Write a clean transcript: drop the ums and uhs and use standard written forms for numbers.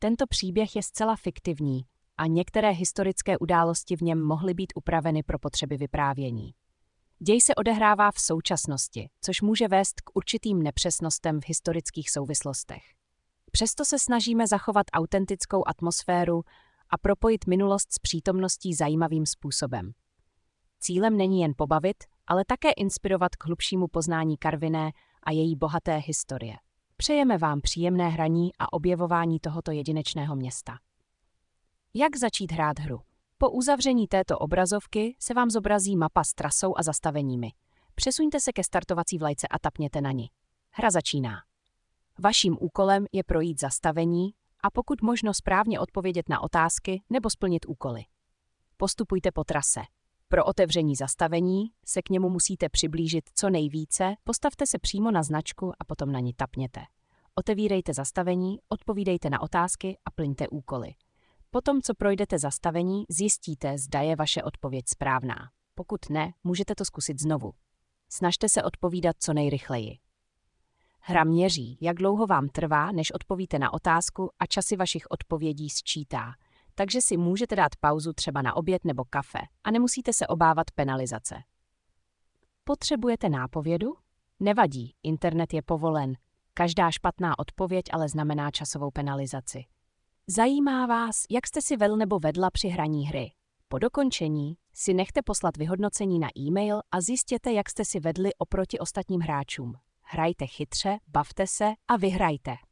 Tento příběh je zcela fiktivní a některé historické události v něm mohly být upraveny pro potřeby vyprávění. Děj se odehrává v současnosti, což může vést k určitým nepřesnostem v historických souvislostech. Přesto se snažíme zachovat autentickou atmosféru a propojit minulost s přítomností zajímavým způsobem. Cílem není jen pobavit, ale také inspirovat k hlubšímu poznání Karviné a její bohaté historie. Přejeme vám příjemné hraní a objevování tohoto jedinečného města. Jak začít hrát hru? Po uzavření této obrazovky se vám zobrazí mapa s trasou a zastaveními. Přesuňte se ke startovací vlajce a tapněte na ni. Hra začíná. Vaším úkolem je projít zastavení a pokud možno správně odpovědět na otázky nebo splnit úkoly. Postupujte po trase. Pro otevření zastavení se k němu musíte přiblížit co nejvíce, postavte se přímo na značku a potom na ní tapněte. Otevírejte zastavení, odpovídejte na otázky a plňte úkoly. Potom, co projdete zastavení, zjistíte, zda je vaše odpověď správná. Pokud ne, můžete to zkusit znovu. Snažte se odpovídat co nejrychleji. Hra měří, jak dlouho vám trvá, než odpovíte na otázku a časy vašich odpovědí sčítá. Takže si můžete dát pauzu třeba na oběd nebo kafe a nemusíte se obávat penalizace. Potřebujete nápovědu? Nevadí, internet je povolen. Každá špatná odpověď ale znamená časovou penalizaci. Zajímá vás, jak jste si vedl nebo vedla při hraní hry? Po dokončení si nechte poslat vyhodnocení na e-mail a zjistěte, jak jste si vedli oproti ostatním hráčům. Hrajte chytře, bavte se a vyhrajte.